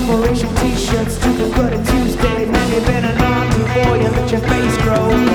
Desperation t-shirts to the good Tuesday. Man, you better not, boy, and let your face grow.